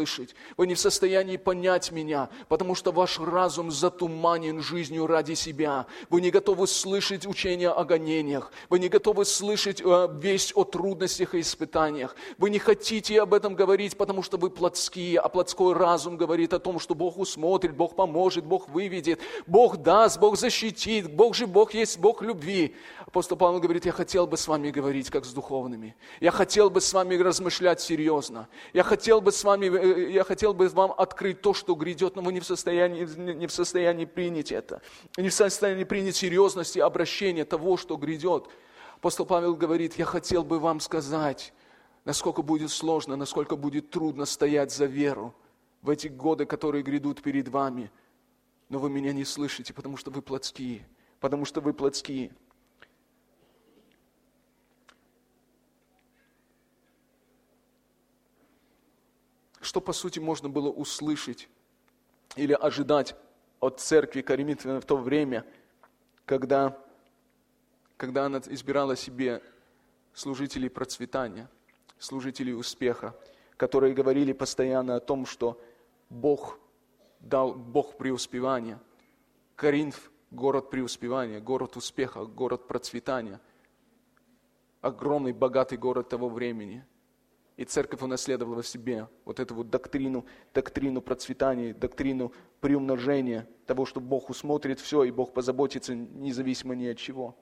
[SPEAKER 1] услышать. Вы не в состоянии понять меня, потому что ваш разум затуманен жизнью ради себя. Вы не готовы слышать учения о гонениях. Вы не готовы слышать э, весть о трудностях и испытаниях. Вы не хотите об этом говорить, потому что вы плотские, а плотской разум говорит о том, что Бог усмотрит, Бог поможет, Бог выведет, Бог даст, Бог защитит, Бог же Бог есть Бог любви. Апостол Павел говорит, я хотел бы с вами говорить, как с духовными. Я хотел бы с вами размышлять серьезно. Я хотел бы с вами, я хотел бы вам открыть то, что грядет, но вы не в состоянии, не в состоянии принять это. Не в состоянии принять серьезности обращения того, что грядет. Апостол Павел говорит, я хотел бы вам сказать, насколько будет сложно, насколько будет трудно стоять за веру в эти годы, которые грядут перед вами. Но вы меня не слышите, потому что вы плотские. Потому что вы плотские. Что, по сути, можно было услышать или ожидать от церкви Коринфян в то время, когда, когда она избирала себе служителей процветания, служителей успеха, которые говорили постоянно о том, что Бог дал Бог преуспевания. Коринф – город преуспевания, город успеха, город процветания. Огромный, богатый город того времени. И церковь унаследовала в себе вот эту вот доктрину, доктрину процветания, доктрину приумножения, того, что Бог усмотрит все, и Бог позаботится независимо ни от чего.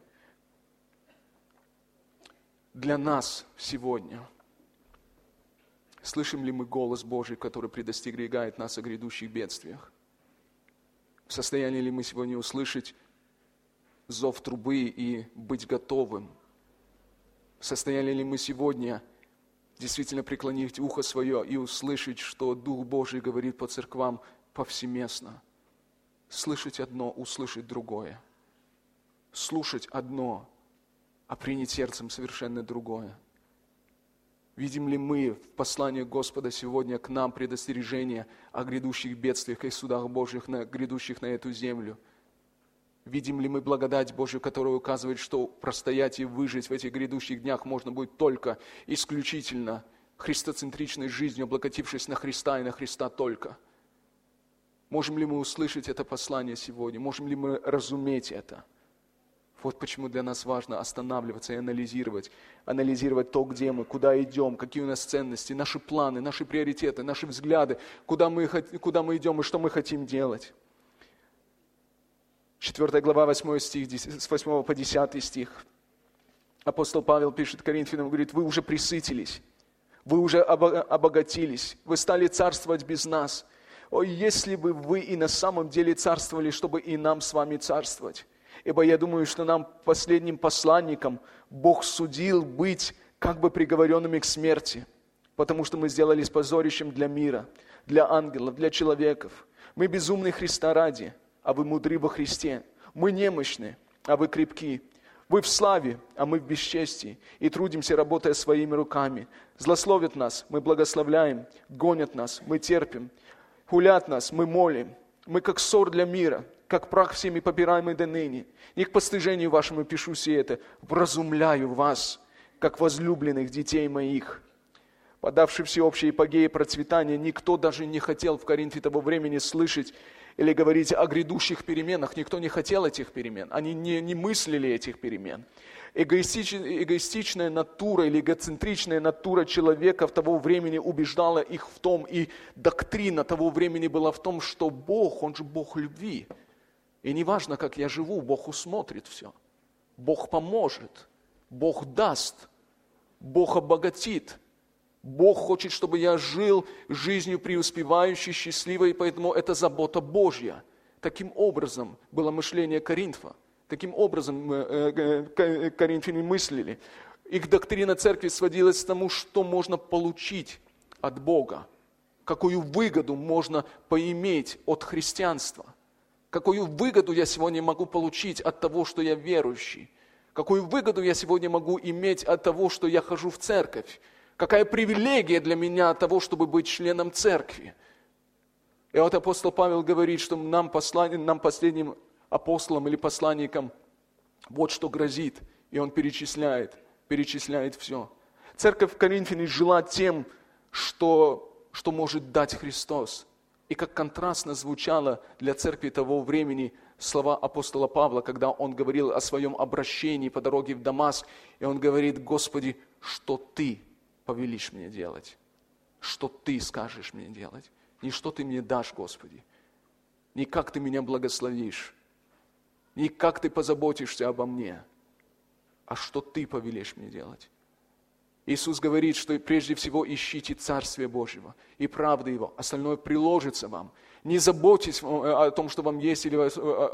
[SPEAKER 1] Для нас сегодня, слышим ли мы голос Божий, который предостерегает нас о грядущих бедствиях? В состоянии ли мы сегодня услышать зов трубы и быть готовым? В состоянии ли мы сегодня действительно преклонить ухо свое и услышать, что Дух Божий говорит по церквам повсеместно? Слышать одно, услышать другое. Слушать одно, а принять сердцем совершенно другое. Видим ли мы в послании Господа сегодня к нам предостережение о грядущих бедствиях и судах Божьих, на, грядущих на эту землю? Видим ли мы благодать Божью, которая указывает, что простоять и выжить в этих грядущих днях можно будет только исключительно христоцентричной жизнью, облокотившись на Христа и на Христа только? Можем ли мы услышать это послание сегодня? Можем ли мы разуметь это? Вот почему для нас важно останавливаться и анализировать. Анализировать то, где мы, куда идем, какие у нас ценности, наши планы, наши приоритеты, наши взгляды, куда мы, куда мы идем и что мы хотим делать. четвёртая глава, восьмой стих, с восьмого по десятый стих. Апостол Павел пишет Коринфянам, говорит, вы уже присытились, вы уже обогатились, вы стали царствовать без нас. О, если бы вы и на самом деле царствовали, чтобы и нам с вами царствовать. Ибо я думаю, что нам, последним посланникам, Бог судил быть как бы приговоренными к смерти, потому что мы сделались позорищем для мира, для ангелов, для человеков. Мы безумны Христа ради, а вы мудры во Христе. Мы немощны, а вы крепки. Вы в славе, а мы в бесчестии, и трудимся, работая своими руками. Злословят нас, мы благословляем, гонят нас, мы терпим, хулят нас, мы молим. Мы как ссор для мира, как прах всеми попираемый до ныне. Не к постыжению вашему пишу сие это, вразумляю вас, как возлюбленных детей моих. Подавший всеобщие эпогеи процветания, никто даже не хотел в Коринфе того времени слышать или говорить о грядущих переменах. Никто не хотел этих перемен. Они не, не мыслили этих перемен. Эгоистич, эгоистичная натура или эгоцентричная натура человека в того времени убеждала их в том, и доктрина того времени была в том, что Бог, Он же Бог любви. И не важно, как я живу, Бог усмотрит все. Бог поможет, Бог даст, Бог обогатит. Бог хочет, чтобы я жил жизнью преуспевающей, счастливой, и поэтому это забота Божья. Таким образом было мышление Коринфа. Таким образом коринфяне мыслили. Их доктрина церкви сводилась к тому, что можно получить от Бога. Какую выгоду можно поиметь от христианства. Какую выгоду я сегодня могу получить от того, что я верующий. Какую выгоду я сегодня могу иметь от того, что я хожу в церковь. Какая привилегия для меня от того, чтобы быть членом церкви. И вот апостол Павел говорит, что нам, послан... нам последним апостолам или посланникам вот что грозит. И он перечисляет, перечисляет все. Церковь в Коринфе жила тем, что что может дать Христос. И как контрастно звучало для церкви того времени слова апостола Павла, когда он говорил о своем обращении по дороге в Дамаск, и он говорит: Господи, что Ты повелишь мне делать? Что Ты скажешь мне делать? Не что Ты мне дашь, Господи, не как Ты меня благословишь, не как Ты позаботишься обо мне, а что Ты повелишь мне делать. Иисус говорит, что прежде всего ищите Царствие Божьего и правды Его, остальное приложится вам. Не заботьтесь о том, что вам есть, или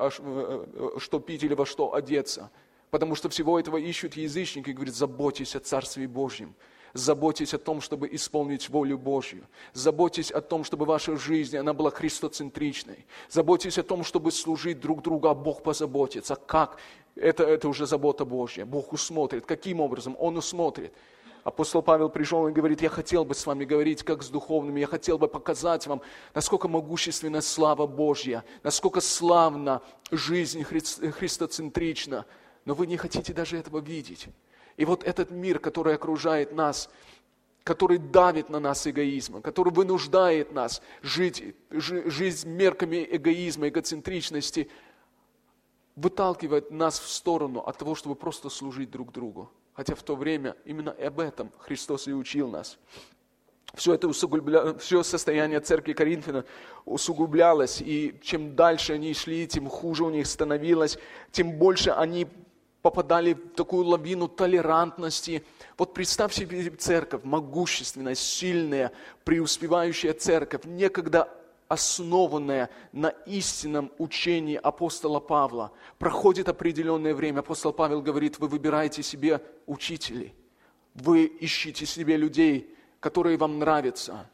[SPEAKER 1] что пить, или во что одеться, потому что всего этого ищут язычники, и говорит: заботьтесь о Царстве Божьем, заботьтесь о том, чтобы исполнить волю Божью, заботьтесь о том, чтобы ваша жизнь, она была христоцентричной, заботьтесь о том, чтобы служить друг другу, а Бог позаботится. Как? Это, это уже забота Божья. Бог усмотрит. Каким образом? Он усмотрит. Апостол Павел пришел и говорит: я хотел бы с вами говорить как с духовными, я хотел бы показать вам, насколько могущественна слава Божья, насколько славна жизнь хри- христоцентрична, но вы не хотите даже этого видеть. И вот этот мир, который окружает нас, который давит на нас эгоизмом, который вынуждает нас жить жи- жизнь мерками эгоизма, эгоцентричности, выталкивает нас в сторону от того, чтобы просто служить друг другу. Хотя в то время именно об этом Христос и учил нас. Все это усугубля... все состояние церкви Коринфяна усугублялось, и чем дальше они шли, тем хуже у них становилось, тем больше они попадали в такую лавину толерантности. Вот представь себе церковь, могущественная, сильная, преуспевающая церковь, некогда основанная на истинном учении апостола Павла. Проходит определенное время, апостол Павел говорит: вы выбираете себе учителей, вы ищите себе людей, которые вам нравятся.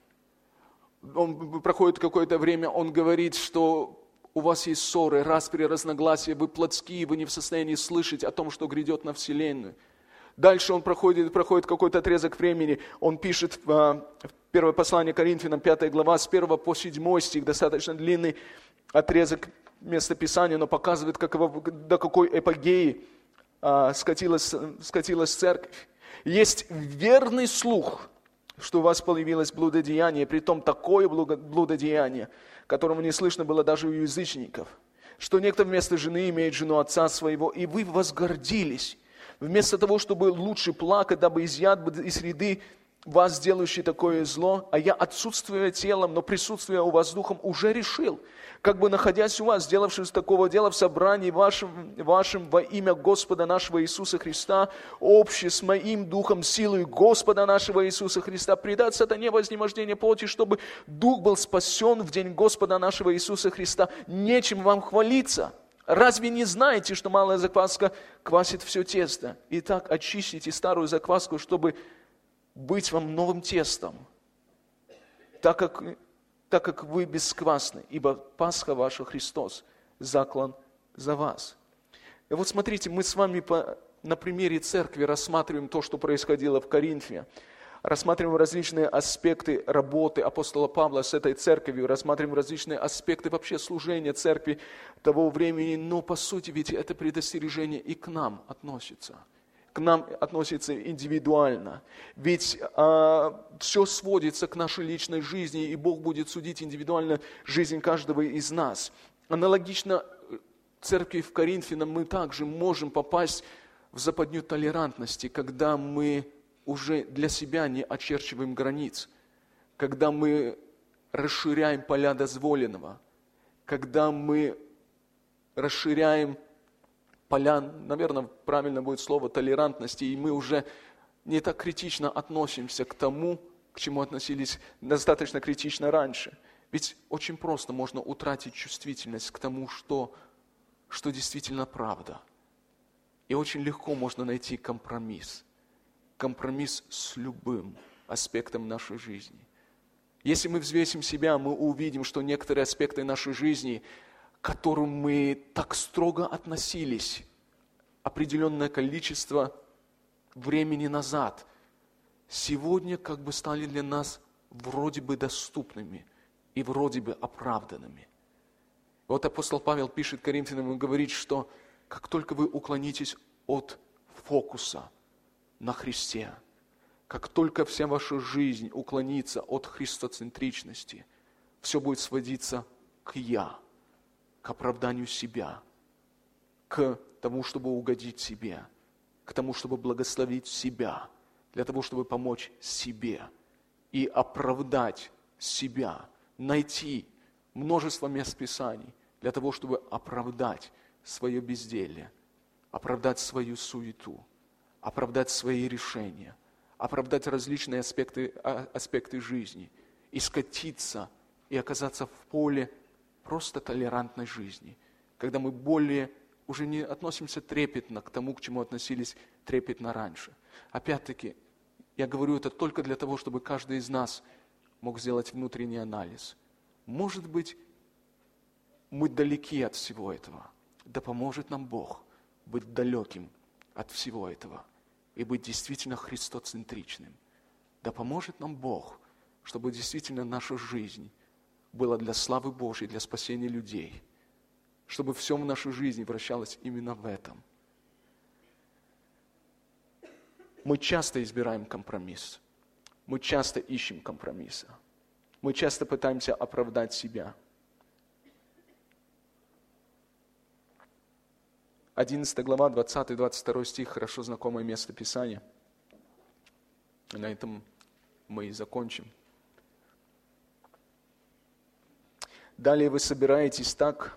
[SPEAKER 1] Он, проходит какое-то время, он говорит, что у вас есть ссоры, распри, разногласия, вы плотские, вы не в состоянии слышать о том, что грядет на вселенную. Дальше он проходит, проходит какой-то отрезок времени, он пишет в, в первое послание Коринфянам, пятая глава, с первого по седьмой стих, достаточно длинный отрезок местописания, но показывает, как, до какой эпогеи а, скатилась, скатилась церковь. Есть верный слух, что у вас появилось блудодеяние, притом такое блудодеяние, которому не слышно было даже у язычников, что некто вместо жены имеет жену отца своего, и вы возгордились. Вместо того, чтобы лучше плакать, дабы изъят бы из среды вас, делающий такое зло, а я, отсутствуя телом, но присутствуя у вас духом, уже решил, как бы находясь у вас, сделавшись такого дела в собрании вашим, вашим во имя Господа нашего Иисуса Христа, обще с моим духом, силой Господа нашего Иисуса Христа, предать сатане вознемождение плоти, чтобы дух был спасен в день Господа нашего Иисуса Христа. Нечем вам хвалиться. Разве не знаете, что малая закваска квасит все тесто? Итак, очистите старую закваску, чтобы быть вам новым тестом, так как, так как вы бесквасны, ибо Пасха ваша Христос заклан за вас. И вот смотрите, мы с вами по, на примере церкви рассматриваем то, что происходило в Коринфе. Рассматриваем различные аспекты работы апостола Павла с этой церковью, рассматриваем различные аспекты вообще служения церкви того времени, но по сути ведь это предостережение и к нам относится. К нам относится индивидуально. Ведь а, все сводится к нашей личной жизни, и Бог будет судить индивидуально жизнь каждого из нас. Аналогично церкви в Коринфе мы также можем попасть в западню толерантности, когда мы уже для себя не очерчиваем границ, когда мы расширяем поля дозволенного, когда мы расширяем поля, наверное, правильно будет слово, толерантности, и мы уже не так критично относимся к тому, к чему относились достаточно критично раньше. Ведь очень просто можно утратить чувствительность к тому, что, что действительно правда. И очень легко можно найти компромисс. Компромисс с любым аспектом нашей жизни. Если мы взвесим себя, мы увидим, что некоторые аспекты нашей жизни, к которым мы так строго относились определенное количество времени назад, сегодня как бы стали для нас вроде бы доступными и вроде бы оправданными. Вот апостол Павел пишет Коринфянам и говорит, что как только вы уклонитесь от фокуса на Христе, как только вся ваша жизнь уклонится от христоцентричности, все будет сводиться к «я», к оправданию себя, к тому, чтобы угодить себе, к тому, чтобы благословить себя, для того, чтобы помочь себе и оправдать себя, найти множество мест Писаний для того, чтобы оправдать свое безделье, оправдать свою суету, оправдать свои решения, оправдать различные аспекты, аспекты жизни и скатиться и оказаться в поле просто толерантной жизни, когда мы более уже не относимся трепетно к тому, к чему относились трепетно раньше. Опять-таки, я говорю это только для того, чтобы каждый из нас мог сделать внутренний анализ. Может быть, мы далеки от всего этого. Да поможет нам Бог быть далеким от всего этого и быть действительно христоцентричным. Да поможет нам Бог, чтобы действительно наша жизнь была для славы Божьей, для спасения людей, чтобы все в нашей жизни вращалось именно в этом. Мы часто избираем компромисс. Мы часто ищем компромисса. Мы часто пытаемся оправдать себя. одиннадцатая глава, двадцатый-двадцать второй стих, хорошо знакомое место Писания. И на этом мы и закончим. Далее вы собираетесь так,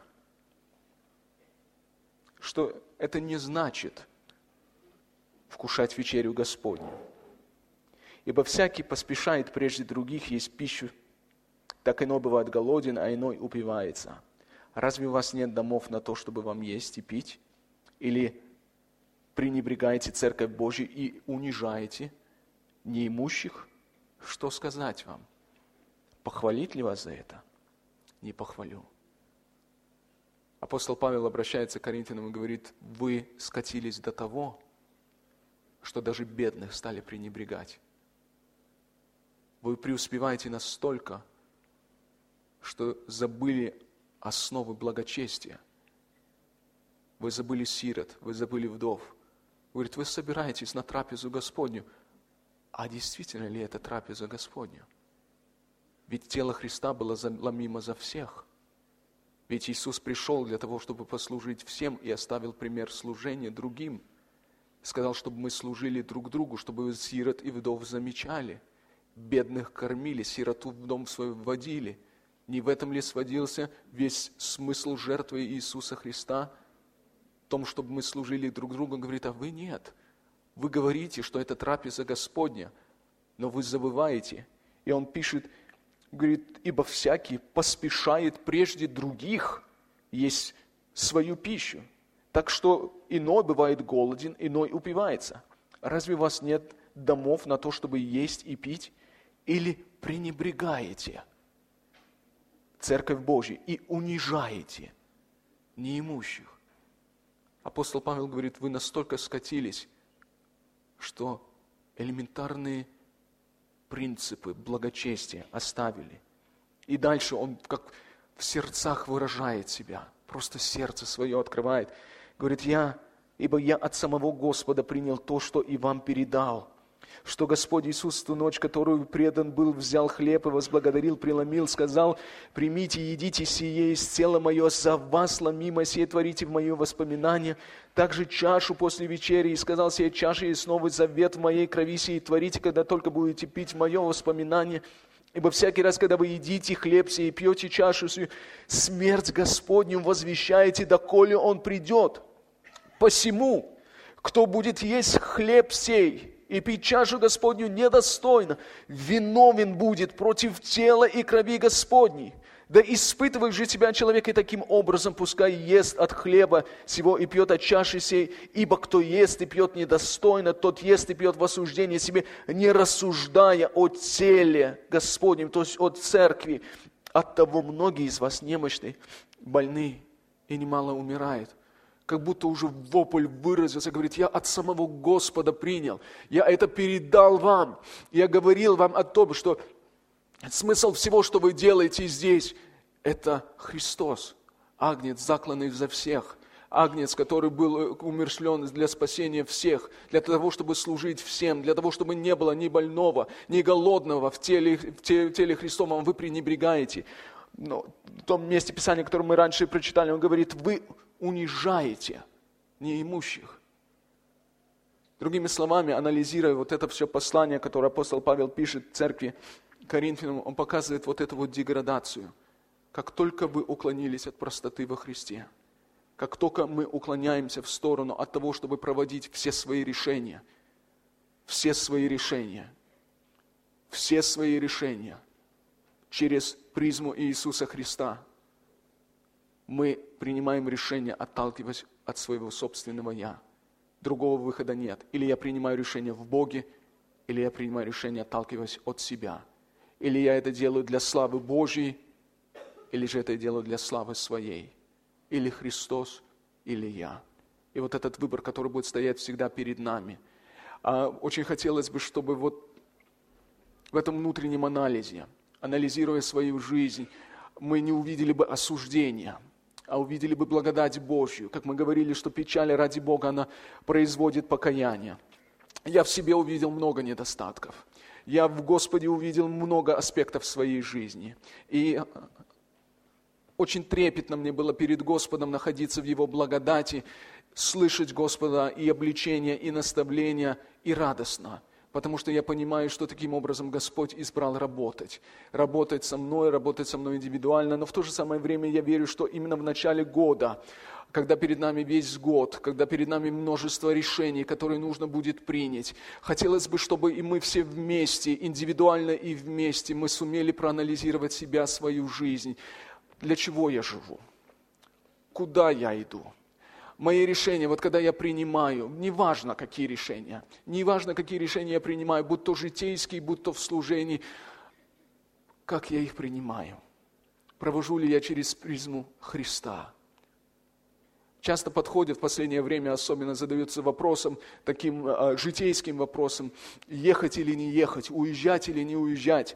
[SPEAKER 1] что это не значит вкушать вечерю Господню. Ибо всякий поспешает прежде других есть пищу, так иной бывает голоден, а иной упивается. Разве у вас нет домов на то, чтобы вам есть и пить? Или пренебрегаете Церковь Божью и унижаете неимущих? Что сказать вам? Похвалить ли вас за это? Не похвалю. Апостол Павел обращается к Коринфянам и говорит: вы скатились до того, что даже бедных стали пренебрегать. Вы преуспеваете настолько, что забыли основы благочестия. Вы забыли сирот, вы забыли вдов. Говорит, вы собираетесь на трапезу Господню. А действительно ли это трапеза Господня? Ведь тело Христа было ломимо за всех. Ведь Иисус пришел для того, чтобы послужить всем и оставил пример служения другим. Сказал, чтобы мы служили друг другу, чтобы сирот и вдов замечали, бедных кормили, сироту в дом свой вводили. Не в этом ли сводился весь смысл жертвы Иисуса Христа? В том, чтобы мы служили друг другу. Он говорит, а вы нет. Вы говорите, что это трапеза Господня, но вы забываете. И он пишет, говорит, ибо всякий поспешает прежде других есть свою пищу. Так что иной бывает голоден, иной упивается. Разве у вас нет домов на то, чтобы есть и пить? Или пренебрегаете Церковь Божью и унижаете неимущих? Апостол Павел говорит, вы настолько скатились, что элементарные принципы благочестия оставили. И дальше он как в сердцах выражает себя, просто сердце свое открывает. Говорит, я, ибо я от самого Господа принял то, что и вам передал, что Господь Иисус в ту ночь, которую предан был, взял хлеб и возблагодарил, преломил, сказал, примите, едите сие, есть тело мое, за вас ломимо сие творите в мое воспоминание. Также чашу после вечери, и сказал сие чаши, есть новый завет в моей крови сие творите, когда только будете пить в мое воспоминание. Ибо всякий раз, когда вы едите хлеб сей и пьете чашу сию, смерть Господню возвещаете, доколе Он придет. Посему, кто будет есть хлеб сей и пить чашу Господню недостойно, виновен будет против тела и крови Господней. Да испытывай же тебя человек и таким образом, пускай ест от хлеба сего и пьет от чаши сей, ибо кто ест и пьет недостойно, тот ест и пьет в осуждение себе, не рассуждая о теле Господнем, то есть от церкви. Оттого многие из вас немощны, больны и немало умирают. Как будто уже вопль выразился, говорит, я от самого Господа принял, я это передал вам, я говорил вам о том, что смысл всего, что вы делаете здесь, это Христос, агнец, закланный за всех, Агнец, который был умерщвлен для спасения всех, для того, чтобы служить всем, для того, чтобы не было ни больного, ни голодного в теле, в теле, в теле Христовом, вы пренебрегаете. Но в том месте Писания, которое мы раньше прочитали, он говорит, вы унижаете неимущих. Другими словами, анализируя вот это все послание, которое апостол Павел пишет церкви Коринфянам, он показывает вот эту вот деградацию. Как только вы уклонились от простоты во Христе, как только мы уклоняемся в сторону от того, чтобы проводить все свои решения, все свои решения, все свои решения через призму Иисуса Христа, мы принимаем решение, отталкиваясь от своего собственного «я». Другого выхода нет. Или я принимаю решение в Боге, или я принимаю решение, отталкиваясь от себя. Или я это делаю для славы Божьей, или же это я делаю для славы своей. Или Христос, или я. И вот этот выбор, который будет стоять всегда перед нами. Очень хотелось бы, чтобы вот в этом внутреннем анализе, анализируя свою жизнь, мы не увидели бы осуждения, а увидели бы благодать Божью. Как мы говорили, что печаль ради Бога, она производит покаяние. Я в себе увидел много недостатков. Я в Господе увидел много аспектов своей жизни. И очень трепетно мне было перед Господом находиться в Его благодати, слышать Господа и обличения, и наставления, и радостно. Потому что я понимаю, что таким образом Господь избрал работать. Работать со мной, работать со мной индивидуально. Но в то же самое время я верю, что именно в начале года, когда перед нами весь год, когда перед нами множество решений, которые нужно будет принять, хотелось бы, чтобы и мы все вместе, индивидуально и вместе, мы сумели проанализировать себя, свою жизнь. Для чего я живу? Куда я иду? Мои решения, вот когда я принимаю, неважно какие решения, неважно какие решения я принимаю, будь то житейские, будь то в служении, как я их принимаю? Провожу ли я через призму Христа? Часто подходят в последнее время, особенно задаются вопросом, таким э, житейским вопросом, ехать или не ехать, уезжать или не уезжать.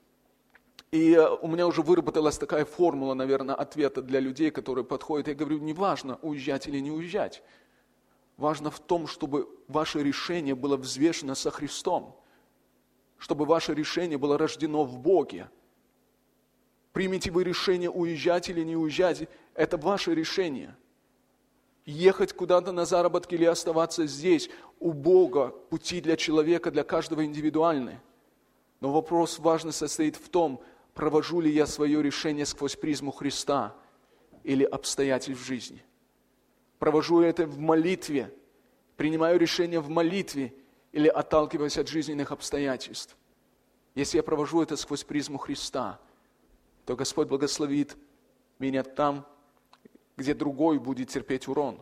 [SPEAKER 1] И у меня уже выработалась такая формула, наверное, ответа для людей, которые подходят. Я говорю, не важно, уезжать или не уезжать. Важно в том, чтобы ваше решение было взвешено со Христом. Чтобы ваше решение было рождено в Боге. Примите вы решение уезжать или не уезжать, это ваше решение. Ехать куда-то на заработки или оставаться здесь, у Бога пути для человека, для каждого индивидуальны. Но вопрос важный состоит в том, провожу ли я свое решение сквозь призму Христа или обстоятельств в жизни. Провожу я это в молитве, принимаю решение в молитве или отталкиваюсь от жизненных обстоятельств. Если я провожу это сквозь призму Христа, то Господь благословит меня там, где другой будет терпеть урон.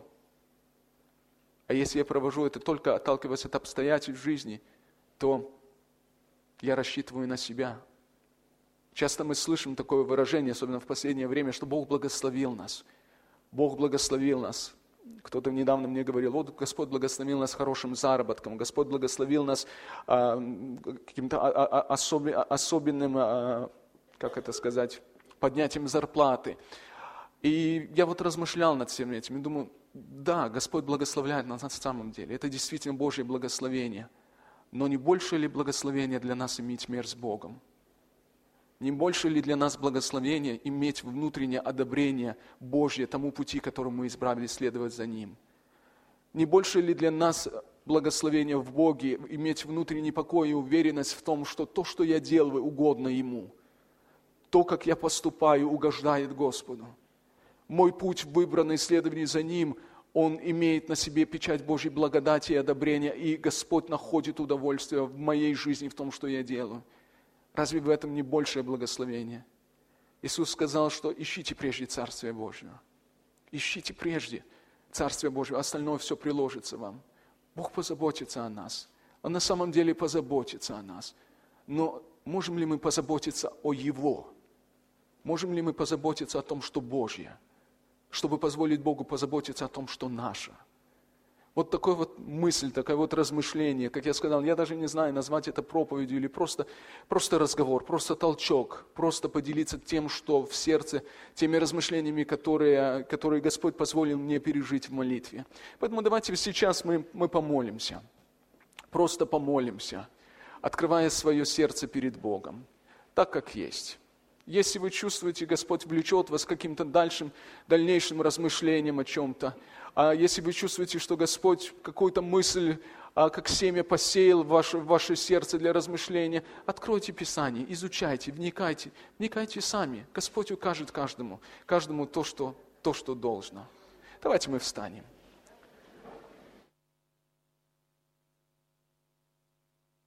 [SPEAKER 1] А если я провожу это только отталкиваясь от обстоятельств в жизни, то я рассчитываю на себя. Часто мы слышим такое выражение, особенно в последнее время, что Бог благословил нас. Бог благословил нас. Кто-то недавно мне говорил, вот Господь благословил нас хорошим заработком, Господь благословил нас а, каким-то а, а, особи, особенным, а, как это сказать, поднятием зарплаты. И я вот размышлял над всем этим и думаю, да, Господь благословляет нас на самом деле. Это действительно Божье благословение. Но не больше ли благословение для нас иметь мир с Богом? Не больше ли для нас благословение иметь внутреннее одобрение Божье тому пути, которому мы избрали следовать за Ним? Не больше ли для нас благословение в Боге иметь внутренний покой и уверенность в том, что то, что я делаю, угодно Ему? То, как я поступаю, угождает Господу. Мой путь, выбранный следование за Ним, он имеет на себе печать Божьей благодати и одобрения, и Господь находит удовольствие в моей жизни, в том, что я делаю. Разве в этом не большее благословение? Иисус сказал, что ищите прежде Царствие Божье. Ищите прежде Царствие Божье, остальное все приложится вам. Бог позаботится о нас. Он на самом деле позаботится о нас. Но можем ли мы позаботиться о Его? Можем ли мы позаботиться о том, что Божье? Чтобы позволить Богу позаботиться о том, что наше.
[SPEAKER 2] Вот такая вот мысль, такое вот размышление, как я сказал, я даже не знаю, назвать это проповедью или просто, просто разговор, просто толчок, просто поделиться тем, что в сердце, теми размышлениями, которые, которые Господь позволил мне пережить в молитве. Поэтому давайте сейчас мы, мы помолимся, просто помолимся, открывая свое сердце перед Богом, так как есть. Если вы чувствуете, Господь влечет вас к каким-то дальшим, дальнейшим размышлениям о чем-то, а если вы чувствуете, что Господь какую-то мысль, а, как семя посеял в ваше, в ваше сердце для размышления, откройте Писание, изучайте, вникайте, вникайте сами. Господь укажет каждому, каждому то, что, то, что должно. Давайте мы встанем.